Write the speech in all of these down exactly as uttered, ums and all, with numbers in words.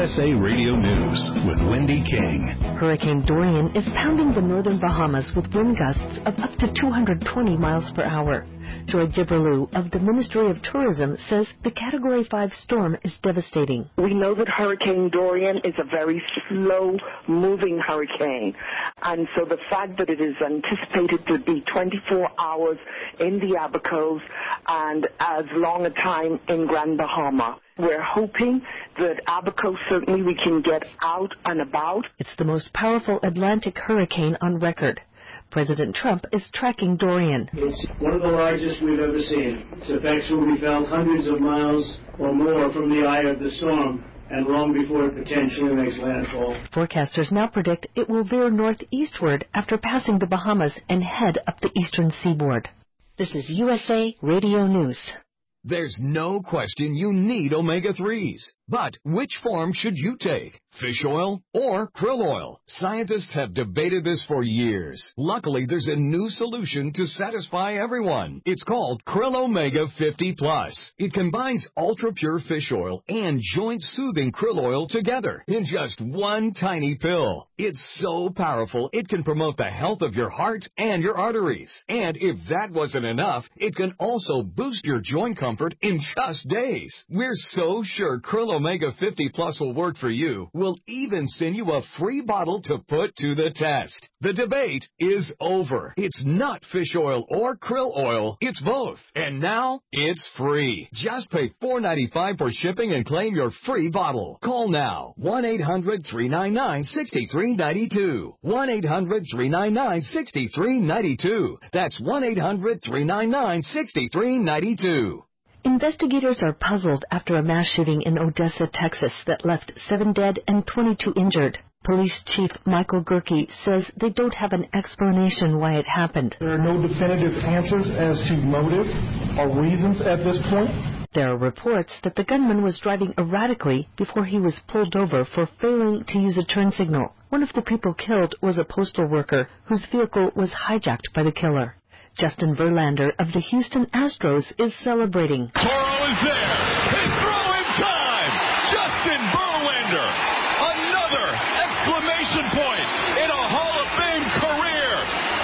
S A Radio News with Wendy King. Hurricane Dorian is pounding the northern Bahamas with wind gusts of up to two hundred twenty miles per hour. Joy Giberlew of the Ministry of Tourism says the Category five storm is devastating. We know that Hurricane Dorian is a very slow-moving hurricane, and so the fact that it is anticipated to be twenty-four hours in the Abacos and as long a time in Grand Bahama. We're hoping that Abaco, certainly we can get out and about. It's the most powerful Atlantic hurricane on record. President Trump is tracking Dorian. It's one of the largest we've ever seen. Its effects will be felt hundreds of miles or more from the eye of the storm, and long before it potentially makes landfall. Forecasters now predict it will veer northeastward after passing the Bahamas and head up the eastern seaboard. This is U S A Radio News. There's no question you need omega threes. But which form should you take? Fish oil or krill oil? Scientists have debated this for years. Luckily, there's a new solution to satisfy everyone. It's called Krill Omega fifty plus. It combines ultra-pure fish oil and joint-soothing krill oil together in just one tiny pill. It's so powerful, it can promote the health of your heart and your arteries. And if that wasn't enough, it can also boost your joint comfort in just days. We're so sure Krill Omega fifty plus will work for you. We'll even send you a free bottle to put to the test. The debate is over. It's not fish oil or krill oil. It's both. And now it's free. Just pay four dollars and ninety-five cents for shipping and claim your free bottle. Call now. one eight hundred three nine nine six three nine two. one eight hundred three nine nine six three nine two. That's one eight hundred three nine nine six three nine two. Investigators are puzzled after a mass shooting in Odessa, Texas that left seven dead and twenty-two injured. Police Chief Michael Gerke says they don't have an explanation why it happened. There are no definitive answers as to motive or reasons at this point. There are reports that the gunman was driving erratically before he was pulled over for failing to use a turn signal. One of the people killed was a postal worker whose vehicle was hijacked by the killer. Justin Verlander of the Houston Astros is celebrating. Toro is there. His throw in time. Justin Verlander. Another exclamation point in a Hall of Fame career.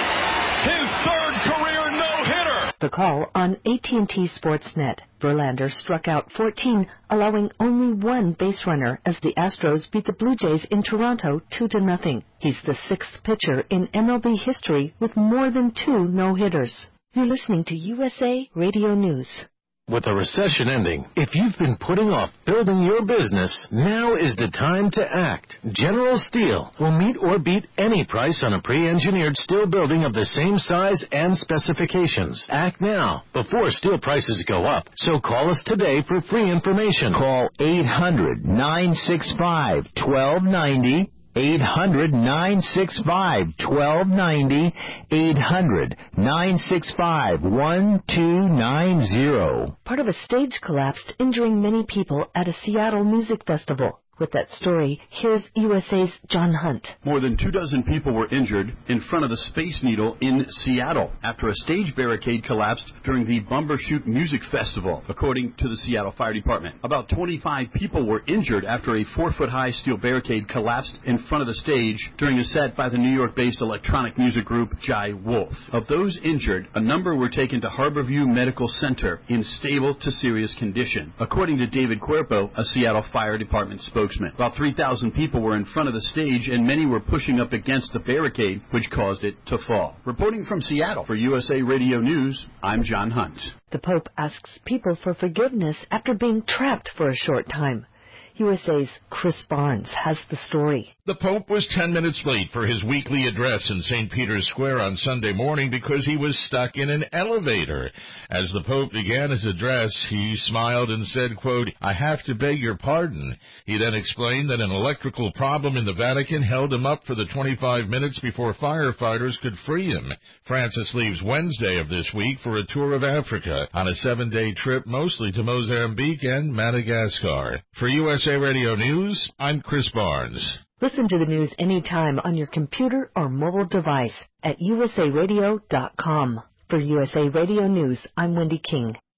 His third career no-hitter. The call on A T and T Sportsnet. Verlander struck out fourteen, allowing only one base runner as the Astros beat the Blue Jays in Toronto two to nothing. He's the sixth pitcher in M L B history with more than two no-hitters. You're listening to U S A Radio News. With the recession ending, if you've been putting off building your business, now is the time to act. General Steel will meet or beat any price on a pre-engineered steel building of the same size and specifications. Act now, before steel prices go up. So call us today for free information. Call eight hundred nine six five one two nine zero. eight hundred nine six five one two nine zero. eight hundred nine six five one two nine zero. Part of a stage collapsed, injuring many people at a Seattle music festival. With that story, here's U S A's John Hunt. More than two dozen people were injured in front of the Space Needle in Seattle after a stage barricade collapsed during the Bumbershoot Music Festival, according to the Seattle Fire Department. About twenty-five people were injured after a four-foot-high steel barricade collapsed in front of the stage during a set by the New York-based electronic music group Jai Wolf. Of those injured, a number were taken to Harborview Medical Center in stable to serious condition, according to David Cuerpo, a Seattle Fire Department spokesman. About three thousand people were in front of the stage, and many were pushing up against the barricade, which caused it to fall. Reporting from Seattle for U S A Radio News, I'm John Hunt. The Pope asks people for forgiveness after being trapped for a short time. U S A's Chris Barnes has the story. The Pope was ten minutes late for his weekly address in Saint Peter's Square on Sunday morning because he was stuck in an elevator. As the Pope began his address, he smiled and said, quote, "I have to beg your pardon." He then explained that an electrical problem in the Vatican held him up for the twenty-five minutes before firefighters could free him. Francis leaves Wednesday of this week for a tour of Africa on a seven-day trip mostly to Mozambique and Madagascar. For U S A Radio News, I'm Chris Barnes. Listen to the news anytime on your computer or mobile device at U S A radio dot com. For U S A Radio News, I'm Wendy King.